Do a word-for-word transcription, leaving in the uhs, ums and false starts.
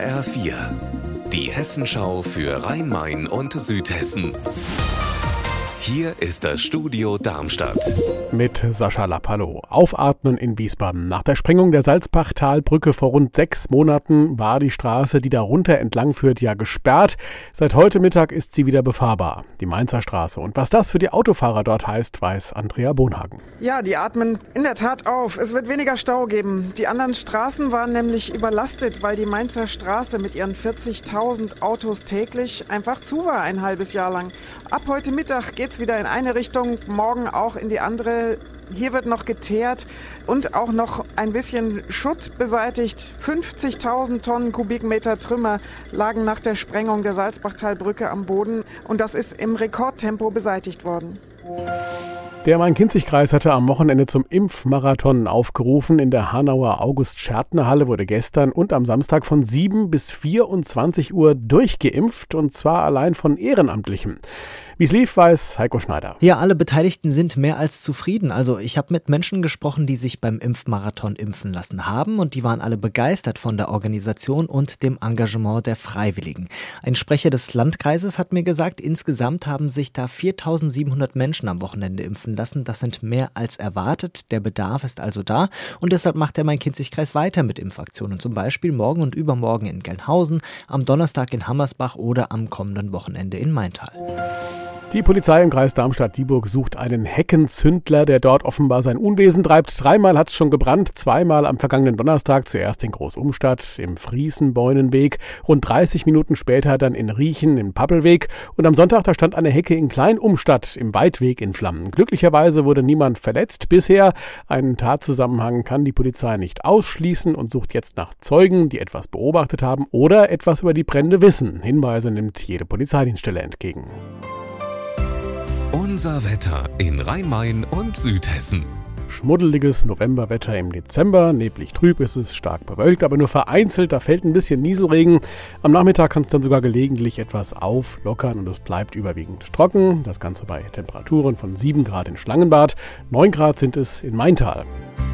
H R vier, die Hessenschau für Rhein-Main und Südhessen. Hier ist das Studio Darmstadt. Mit Sascha Lapp, hallo. Aufatmen in Wiesbaden. Nach der Sprengung der Salzbachtalbrücke vor rund sechs Monaten war die Straße, die darunter entlang führt, ja gesperrt. Seit heute Mittag ist sie wieder befahrbar, die Mainzer Straße. Und was das für die Autofahrer dort heißt, weiß Andrea Bonhagen. Ja, die atmen in der Tat auf. Es wird weniger Stau geben. Die anderen Straßen waren nämlich überlastet, weil die Mainzer Straße mit ihren vierzigtausend Autos täglich einfach zu war, ein halbes Jahr lang. Ab heute Mittag geht's wieder in eine Richtung, morgen auch in die andere. Hier wird noch geteert und auch noch ein bisschen Schutt beseitigt. fünfzigtausend Tonnen Kubikmeter Trümmer lagen nach der Sprengung der Salzbachtalbrücke am Boden und das ist im Rekordtempo beseitigt worden. Der Main-Kinzig-Kreis hatte am Wochenende zum Impfmarathon aufgerufen. In der Hanauer August-Schertner-Halle wurde gestern und am Samstag von sieben bis vierundzwanzig Uhr durchgeimpft, und zwar allein von Ehrenamtlichen. Wie es lief, weiß Heiko Schneider. Ja, alle Beteiligten sind mehr als zufrieden. Also ich habe mit Menschen gesprochen, die sich beim Impfmarathon impfen lassen haben, und die waren alle begeistert von der Organisation und dem Engagement der Freiwilligen. Ein Sprecher des Landkreises hat mir gesagt, insgesamt haben sich da viertausendsiebenhundert Menschen am Wochenende impfen lassen. Das sind mehr als erwartet. Der Bedarf ist also da, und deshalb macht der Main-Kinzig-Kreis weiter mit Impfaktionen. Zum Beispiel morgen und übermorgen in Gelnhausen, am Donnerstag in Hammersbach oder am kommenden Wochenende in Maintal. Die Polizei im Kreis Darmstadt-Dieburg sucht einen Heckenzündler, der dort offenbar sein Unwesen treibt. Dreimal hat es schon gebrannt, zweimal am vergangenen Donnerstag, zuerst in Großumstadt im Friesenbeunenweg, rund dreißig Minuten später dann in Riechen im Pappelweg, und am Sonntag, da stand eine Hecke in Kleinumstadt im Weidweg in Flammen. Glücklicherweise wurde niemand verletzt bisher. Einen Tatzusammenhang kann die Polizei nicht ausschließen und sucht jetzt nach Zeugen, die etwas beobachtet haben oder etwas über die Brände wissen. Hinweise nimmt jede Polizeidienststelle entgegen. Unser Wetter in Rhein-Main und Südhessen. Schmuddeliges Novemberwetter im Dezember. Neblig trüb ist es, stark bewölkt, aber nur vereinzelt. Da fällt ein bisschen Nieselregen. Am Nachmittag kann es dann sogar gelegentlich etwas auflockern und es bleibt überwiegend trocken. Das Ganze bei Temperaturen von sieben Grad in Schlangenbad. neun Grad sind es in Maintal.